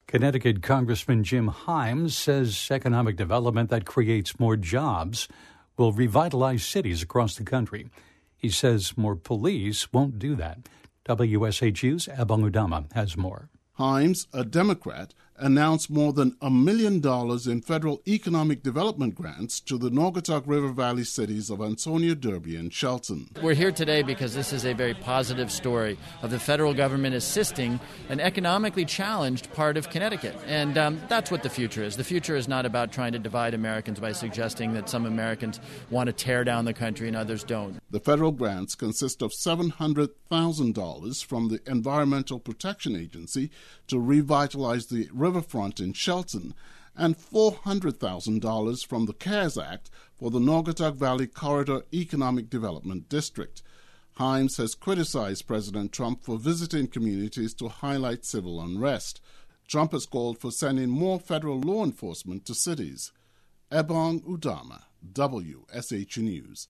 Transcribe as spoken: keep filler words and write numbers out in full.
Connecticut Congressman Jim Himes says economic development that creates more jobs will revitalize cities across the country. He says more police won't do that. W S H U's Ebong Udama has more. Himes, a Democrat, announced more than a million dollars in federal economic development grants to the Naugatuck River Valley cities of Ansonia, Derby, and Shelton. We're here today because this is a very positive story of the federal government assisting an economically challenged part of Connecticut. And um, that's what the future is. The future is not about trying to divide Americans by suggesting that some Americans want to tear down the country and others don't. The federal grants consist of seven hundred thousand dollars from the Environmental Protection Agency to revitalize the riverfront in Shelton and four hundred thousand dollars from the CARES Act for the Naugatuck Valley Corridor Economic Development District. Himes has criticized President Trump for visiting communities to highlight civil unrest. Trump has called for sending more federal law enforcement to cities. Ebong Udama, W S H U News.